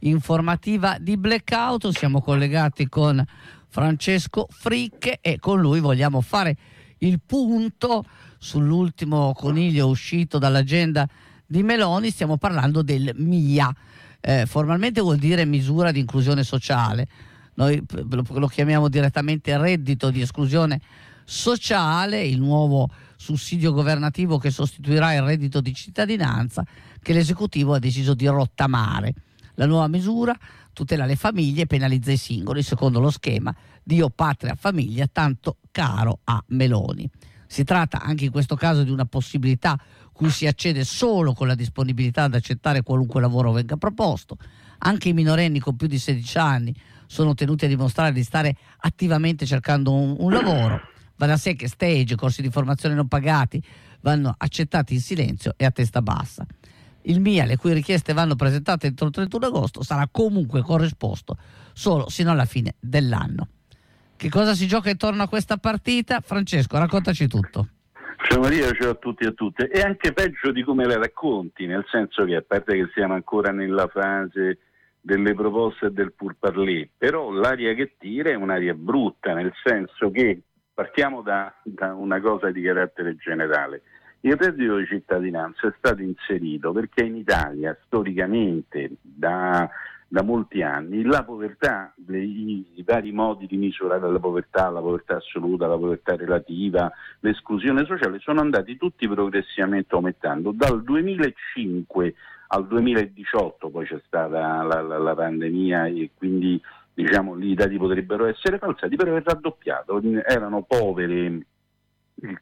informativa di Blackout. Siamo collegati con Francesco Fricche e con lui vogliamo fare il punto sull'ultimo coniglio uscito dall'agenda di Meloni. Stiamo parlando del MIA, formalmente vuol dire misura di inclusione sociale, noi lo chiamiamo direttamente reddito di esclusione sociale, il nuovo sussidio governativo che sostituirà il reddito di cittadinanza che l'esecutivo ha deciso di rottamare. La nuova misura tutela le famiglie e penalizza i singoli secondo lo schema Dio, patria, famiglia tanto caro a Meloni. Si tratta anche in questo caso di una possibilità cui si accede solo con la disponibilità ad accettare qualunque lavoro venga proposto. Anche i minorenni con più di 16 anni sono tenuti a dimostrare di stare attivamente cercando un lavoro. Va da sé che stage, corsi di formazione non pagati vanno accettati in silenzio e a testa bassa. Il MIA, le cui richieste vanno presentate entro il 31 agosto, sarà comunque corrisposto solo sino alla fine dell'anno. Che cosa si gioca intorno a questa partita? Francesco, raccontaci tutto. Ciao Maria, ciao a tutti e a tutte. È anche peggio di come la racconti, nel senso che, a parte che siamo ancora nella fase delle proposte e del pourparlers, però l'aria che tira è un'aria brutta, nel senso che partiamo da una cosa di carattere generale. Il reddito di cittadinanza è stato inserito perché in Italia storicamente da molti anni la povertà, i vari modi di misurare la povertà assoluta, la povertà relativa, l'esclusione sociale sono andati tutti progressivamente aumentando. Dal 2005 al 2018 poi c'è stata la pandemia e quindi diciamo lì i dati potrebbero essere falsati, però è raddoppiato, erano povere il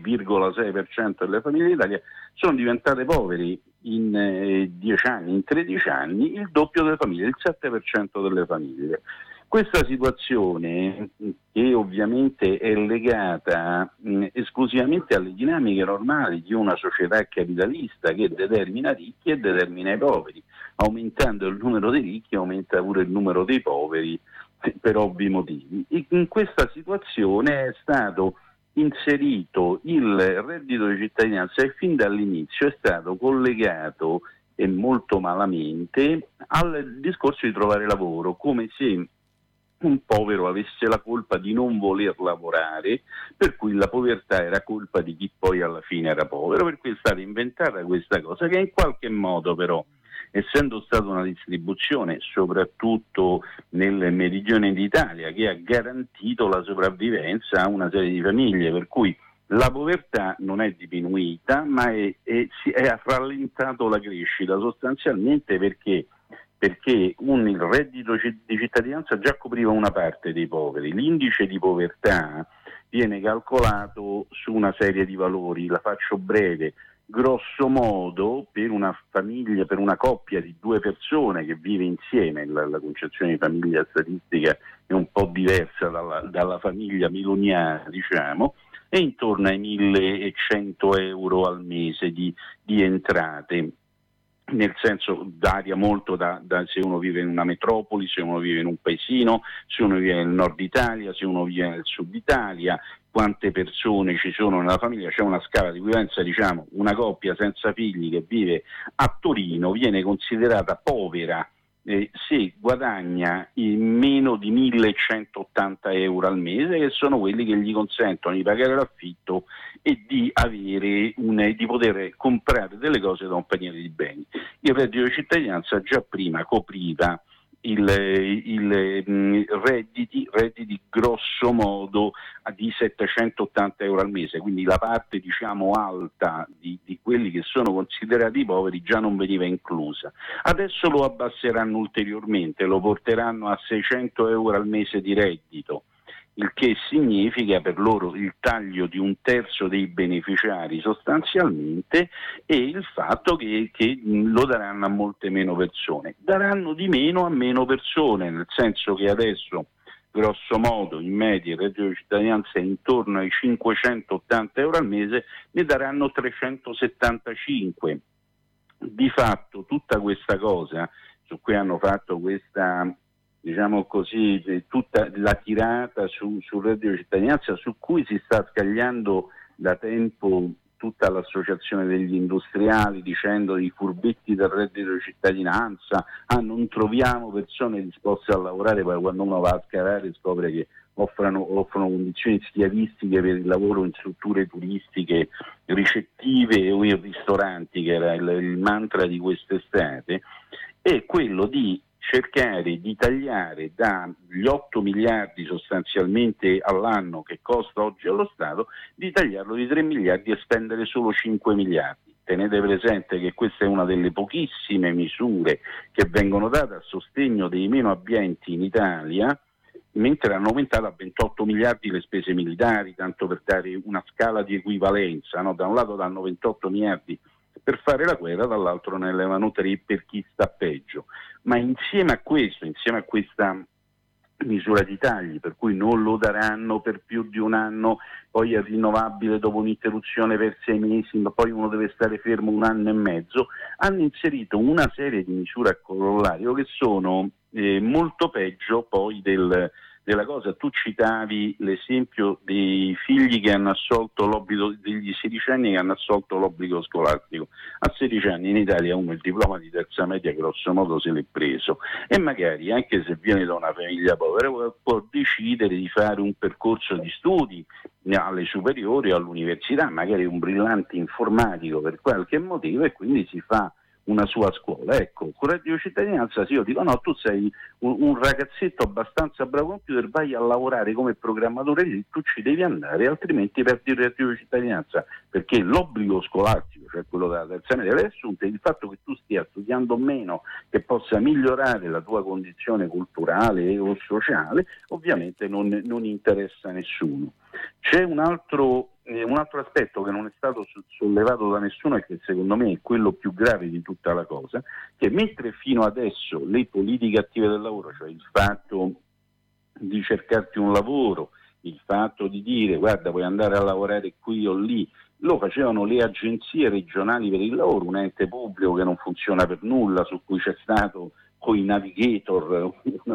3,6% delle famiglie d'Italia, sono diventate poveri in 10 anni, in 13 anni, il doppio delle famiglie, il 7% delle famiglie. Questa situazione, che ovviamente è legata esclusivamente alle dinamiche normali di una società capitalista che determina ricchi e determina i poveri, aumentando il numero dei ricchi aumenta pure il numero dei poveri per ovvi motivi. In questa situazione è stato inserito il reddito di cittadinanza e fin dall'inizio è stato collegato, e molto malamente, al discorso di trovare lavoro, come se un povero avesse la colpa di non voler lavorare, per cui la povertà era colpa di chi poi alla fine era povero, per cui è stata inventata questa cosa che in qualche modo però, essendo stata una distribuzione soprattutto nel meridione d'Italia che ha garantito la sopravvivenza a una serie di famiglie, per cui la povertà non è diminuita ma ha rallentato la crescita sostanzialmente perché il reddito di cittadinanza già copriva una parte dei poveri. L'indice di povertà viene calcolato su una serie di valori, la faccio breve. Grosso modo, per una famiglia, per una coppia di due persone che vive insieme, la concezione di famiglia statistica è un po' diversa dalla famiglia miloniana, diciamo, è intorno ai 1.100 euro al mese di entrate, nel senso varia molto da se uno vive in una metropoli, se uno vive in un paesino, se uno vive nel nord Italia, se uno vive nel sud Italia, quante persone ci sono nella famiglia. C'è una scala di equivalenza, diciamo, una coppia senza figli che vive a Torino viene considerata povera se guadagna meno di 1.180 euro al mese, che sono quelli che gli consentono di pagare l'affitto e di avere di poter comprare delle cose da un paniere di beni. Il reddito di cittadinanza già prima copriva redditi grosso modo di 780 euro al mese, quindi la parte diciamo alta di quelli che sono considerati poveri già non veniva inclusa. Adesso lo abbasseranno ulteriormente, lo porteranno a 600 euro al mese di reddito, il che significa per loro il taglio di un terzo dei beneficiari sostanzialmente, e il fatto che lo daranno a molte meno persone. Daranno di meno a meno persone, nel senso che adesso grosso modo in media il reddito di cittadinanza è intorno ai 580 euro al mese, ne daranno 375. Di fatto tutta questa cosa su cui hanno fatto questa, diciamo così, tutta la tirata sul reddito di cittadinanza, su cui si sta scagliando da tempo tutta l'associazione degli industriali dicendo i furbetti del reddito di cittadinanza, non troviamo persone disposte a lavorare, poi quando uno va a scavare scopre che offrono condizioni schiavistiche per il lavoro in strutture turistiche ricettive o in ristoranti, che era il mantra di quest'estate, è quello di cercare di tagliare dagli 8 miliardi sostanzialmente all'anno che costa oggi allo Stato, di tagliarlo di 3 miliardi e spendere solo 5 miliardi. Tenete presente che questa è una delle pochissime misure che vengono date a sostegno dei meno abbienti in Italia, mentre hanno aumentato a 28 miliardi le spese militari, tanto per dare una scala di equivalenza, no? Da un lato danno 28 miliardi per fare la guerra, dall'altro ne levano 3 per chi sta peggio. Ma insieme a questa misura di tagli, per cui non lo daranno per più di un anno, poi è rinnovabile dopo un'interruzione per 6 mesi, ma poi uno deve stare fermo un anno e mezzo, hanno inserito una serie di misure a corollario che sono molto peggio poi della cosa. Tu citavi l'esempio dei figli che hanno assolto l'obbligo, degli 16 anni che hanno assolto l'obbligo scolastico. A 16 anni in Italia uno il diploma di terza media grosso modo se l'è preso, e magari anche se viene da una famiglia povera può decidere di fare un percorso di studi alle superiori o all'università, magari un brillante informatico per qualche motivo, e quindi si fa una sua scuola. Ecco, con il reddito di cittadinanza, sì, io dico no, tu sei un ragazzetto abbastanza bravo al computer, vai a lavorare come programmatore lì, tu ci devi andare, altrimenti perdi il reddito di cittadinanza, perché l'obbligo scolastico, cioè quello della terza media, le assunte, il fatto che tu stia studiando meno, che possa migliorare la tua condizione culturale o sociale, ovviamente non interessa a nessuno. C'è un altro aspetto che non è stato sollevato da nessuno e che secondo me è quello più grave di tutta la cosa, che mentre fino adesso le politiche attive del lavoro, cioè il fatto di cercarti un lavoro, il fatto di dire guarda puoi andare a lavorare qui o lì, lo facevano le agenzie regionali per il lavoro, un ente pubblico che non funziona per nulla, su cui c'è stato con i navigator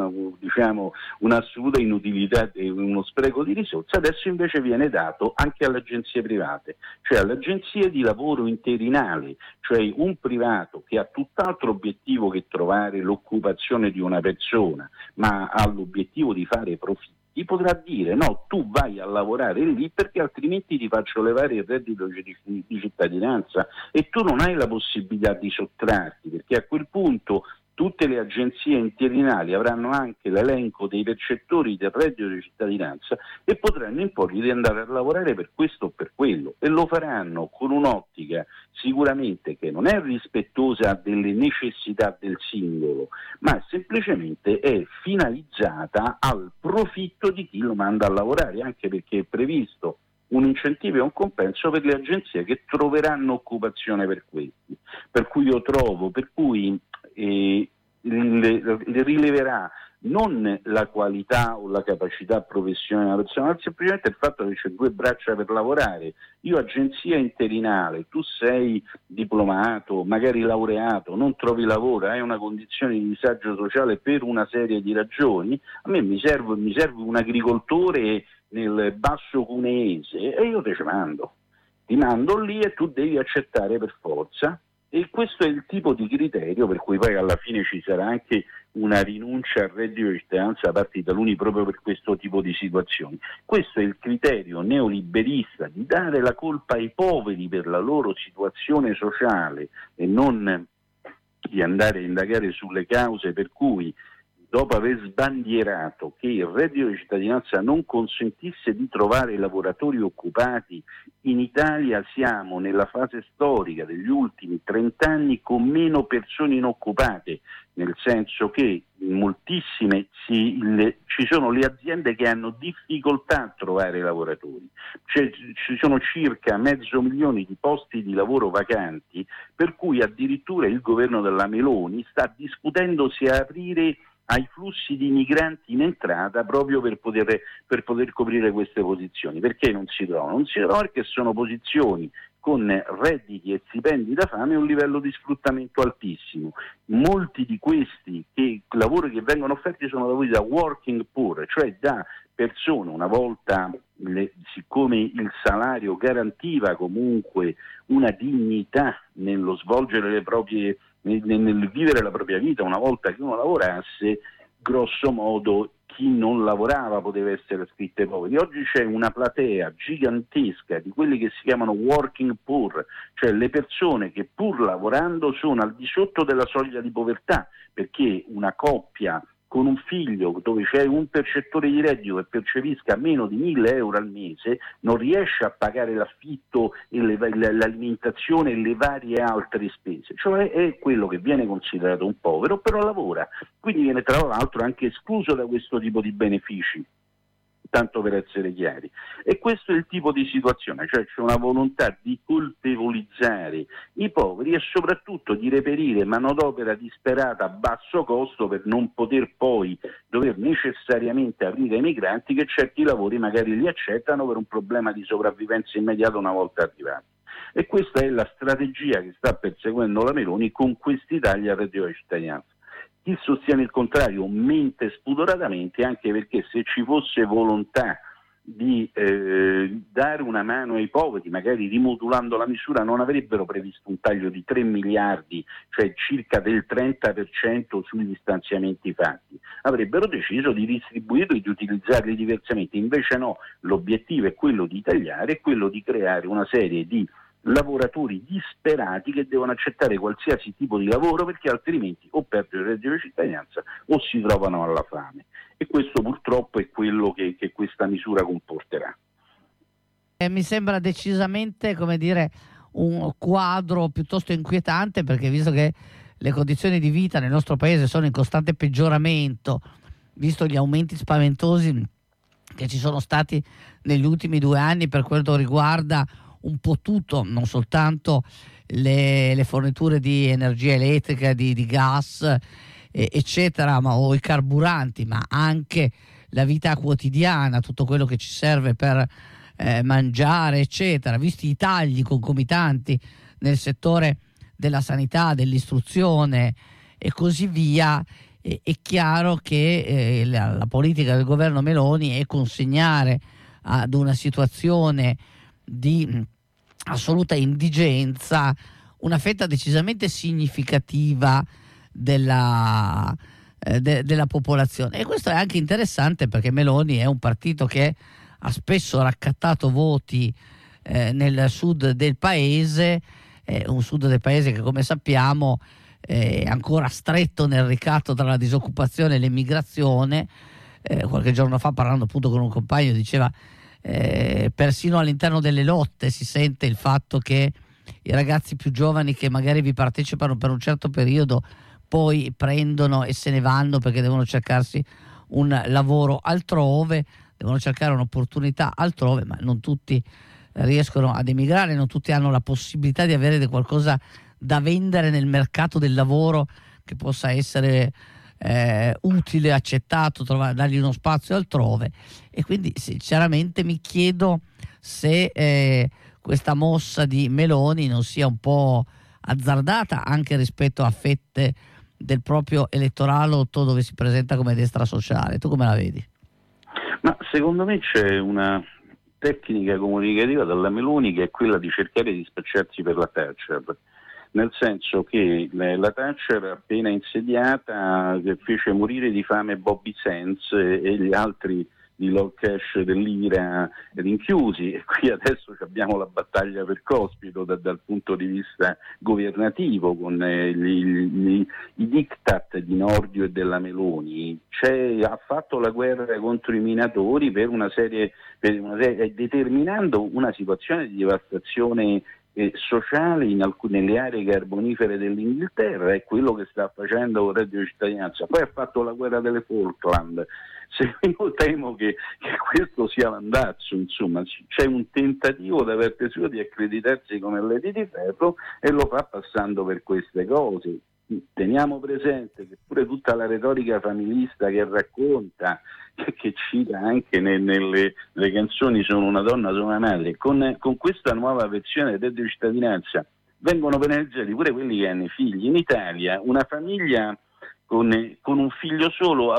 un'assoluta inutilità e uno spreco di risorse. Adesso invece viene dato anche alle agenzie private, cioè alle agenzie di lavoro interinale, cioè un privato che ha tutt'altro obiettivo che trovare l'occupazione di una persona, ma ha l'obiettivo di fare profitti, potrà dire no, tu vai a lavorare lì perché altrimenti ti faccio levare il reddito di cittadinanza, e tu non hai la possibilità di sottrarti, perché a quel punto tutte le agenzie interinali avranno anche l'elenco dei percettori del reddito di cittadinanza e potranno imporgli di andare a lavorare per questo o per quello, e lo faranno con un'ottica sicuramente che non è rispettosa delle necessità del singolo, ma semplicemente è finalizzata al profitto di chi lo manda a lavorare, anche perché è previsto un incentivo e un compenso per le agenzie che troveranno occupazione per questi. Per cui rileverà non la qualità o la capacità professionale della persona, ma semplicemente il fatto che c'è 2 braccia per lavorare. Io agenzia interinale, tu sei diplomato, magari laureato, non trovi lavoro, hai una condizione di disagio sociale per una serie di ragioni, a me mi serve un agricoltore nel basso cuneese e io ti mando lì e tu devi accettare per forza. E questo è il tipo di criterio per cui poi alla fine ci sarà anche una rinuncia al reddito di cittadinanza da parte di taluni proprio per questo tipo di situazioni. Questo è il criterio neoliberista di dare la colpa ai poveri per la loro situazione sociale e non di andare a indagare sulle cause per cui, dopo aver sbandierato che il reddito di cittadinanza non consentisse di trovare lavoratori occupati, in Italia siamo nella fase storica degli ultimi 30 anni con meno persone inoccupate, nel senso che moltissime ci sono le aziende che hanno difficoltà a trovare lavoratori, ci sono circa 500.000 di posti di lavoro vacanti, per cui addirittura il governo della Meloni sta discutendo se aprire ai flussi di migranti in entrata proprio per poter coprire queste posizioni. Perché non si trovano? Non si trovano perché sono posizioni con redditi e stipendi da fame e un livello di sfruttamento altissimo. Molti di questi lavori che vengono offerti sono lavori da working poor, cioè da persone, una volta siccome il salario garantiva comunque una dignità nello svolgere le proprie, nel vivere la propria vita, una volta che uno lavorasse, grosso modo chi non lavorava poteva essere scritto ai poveri. Oggi c'è una platea gigantesca di quelli che si chiamano working poor, cioè le persone che pur lavorando sono al di sotto della soglia di povertà, perché una coppia con un figlio dove c'è un percettore di reddito che percepisca meno di 1.000 euro al mese non riesce a pagare l'affitto e l'alimentazione e le varie altre spese, cioè è quello che viene considerato un povero, però lavora, quindi viene tra l'altro anche escluso da questo tipo di benefici, tanto per essere chiari. E questo è il tipo di situazione, cioè c'è una volontà di colpevolizzare i poveri e soprattutto di reperire manodopera disperata a basso costo per non poter poi dover necessariamente aprire ai migranti che certi lavori magari li accettano per un problema di sopravvivenza immediata una volta arrivati. E questa è la strategia che sta perseguendo la Meloni con questi tagli al reddito di cittadinanza. Chi sostiene il contrario mente spudoratamente, anche perché se ci fosse volontà di dare una mano ai poveri, magari rimodulando la misura, non avrebbero previsto un taglio di 3 miliardi, cioè circa del 30% sugli stanziamenti fatti. Avrebbero deciso di distribuirli e di utilizzarli diversamente. Invece no, l'obiettivo è quello di tagliare, è quello di creare una serie di lavoratori disperati che devono accettare qualsiasi tipo di lavoro perché altrimenti o perdono il reddito di cittadinanza o si trovano alla fame, e questo purtroppo è quello che questa misura comporterà. Mi sembra decisamente, come dire, un quadro piuttosto inquietante, perché visto che le condizioni di vita nel nostro paese sono in costante peggioramento, visto gli aumenti spaventosi che ci sono stati negli ultimi 2 anni per quanto riguarda un po' tutto, non soltanto le forniture di energia elettrica, di gas, eccetera, o i carburanti, ma anche la vita quotidiana, tutto quello che ci serve per mangiare, eccetera, visti i tagli concomitanti nel settore della sanità, dell'istruzione e così via. È chiaro che la politica del governo Meloni è consegnare ad una situazione di assoluta indigenza una fetta decisamente significativa della popolazione. E questo è anche interessante perché Meloni è un partito che ha spesso raccattato voti nel sud del paese, un sud del paese che, come sappiamo, è ancora stretto nel ricatto tra la disoccupazione e l'emigrazione. Qualche giorno fa, parlando appunto con un compagno, diceva persino all'interno delle lotte si sente il fatto che i ragazzi più giovani che magari vi partecipano per un certo periodo poi prendono e se ne vanno perché devono cercarsi un lavoro altrove, devono cercare un'opportunità altrove, ma non tutti riescono ad emigrare, non tutti hanno la possibilità di avere qualcosa da vendere nel mercato del lavoro che possa essere utile, accettato, dargli uno spazio altrove. E quindi sinceramente mi chiedo se questa mossa di Meloni non sia un po' azzardata anche rispetto a fette del proprio elettorato dove si presenta come destra sociale. Tu come la vedi? Ma secondo me c'è una tecnica comunicativa della Meloni che è quella di cercare di spacciarsi per la Thatcher, nel senso che la Thatcher appena insediata fece morire di fame Bobby Sands e gli altri di low cash dell'IRA rinchiusi, e qui adesso abbiamo la battaglia per Cospito dal punto di vista governativo con i diktat di Nordio e della Meloni. Ha fatto la guerra contro i minatori per una serie, determinando una situazione di devastazione sociale nelle aree carbonifere dell'Inghilterra. È quello che sta facendo con il reddito di cittadinanza. Poi ha fatto la guerra delle Falkland. Io temo che questo sia l'andazzo, insomma, c'è un tentativo da parte sua di accreditarsi come Lady di Ferro e lo fa passando per queste cose. teniamo presente che pure tutta la retorica familista che racconta, che cita anche nelle canzoni Sono una donna, sono una madre, con questa nuova versione del reddito di cittadinanza vengono penalizzati pure quelli che hanno figli. In Italia una famiglia con un figlio solo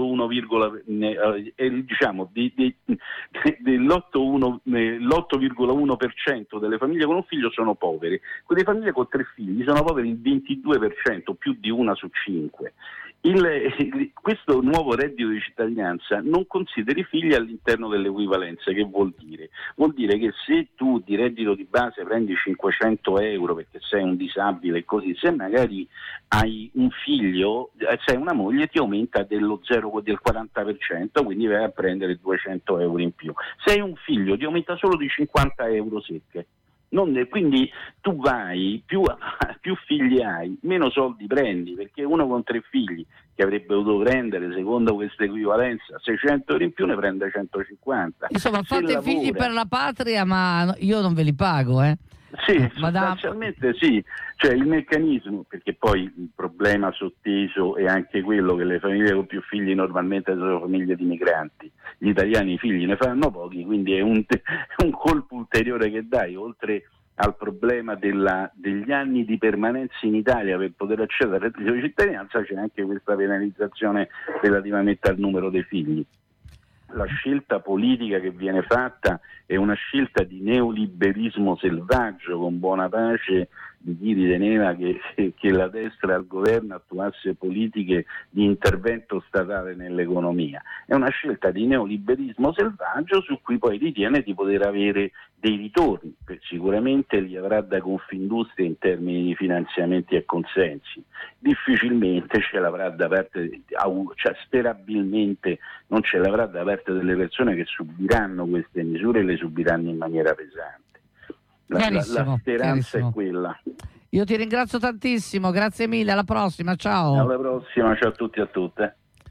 l'8,1% delle famiglie con un figlio sono povere. Quelle famiglie con 3 figli sono poveri il 22%, più di 1 su 5. Questo nuovo reddito di cittadinanza non considera i figli all'interno dell'equivalenza. Che vuol dire? Vuol dire che se tu di reddito di base prendi 500 euro perché sei un disabile e così, se magari hai un figlio, se hai una moglie, ti aumenta del 40%, quindi vai a prendere 200 euro in più. Se hai un figlio ti aumenta solo di 50 euro secche. Quindi tu vai, più figli hai, meno soldi prendi, perché uno con 3 figli che avrebbe dovuto prendere, secondo questa equivalenza, 600 euro in più ne prende 150. Insomma, fate figli per la patria, ma io non ve li pago, Sì, sostanzialmente sì, cioè il meccanismo, perché poi il problema sotteso è anche quello che le famiglie con più figli normalmente sono famiglie di migranti, gli italiani i figli ne fanno pochi, quindi è un colpo ulteriore che dai, oltre al problema degli anni di permanenza in Italia per poter accedere al reddito di cittadinanza, c'è anche questa penalizzazione relativamente al numero dei figli. La scelta politica che viene fatta è una scelta di neoliberismo selvaggio, con buona pace di chi riteneva che la destra al governo attuasse politiche di intervento statale nell'economia. È una scelta di neoliberismo selvaggio su cui poi ritiene di poter avere dei ritorni, sicuramente li avrà da Confindustria in termini di finanziamenti e consensi, difficilmente ce l'avrà da parte, cioè sperabilmente non ce l'avrà da parte delle persone che subiranno queste misure e le subiranno in maniera pesante. La speranza è quella. Io ti ringrazio tantissimo, grazie mille, alla prossima, ciao. Alla prossima, ciao a tutti e a tutte.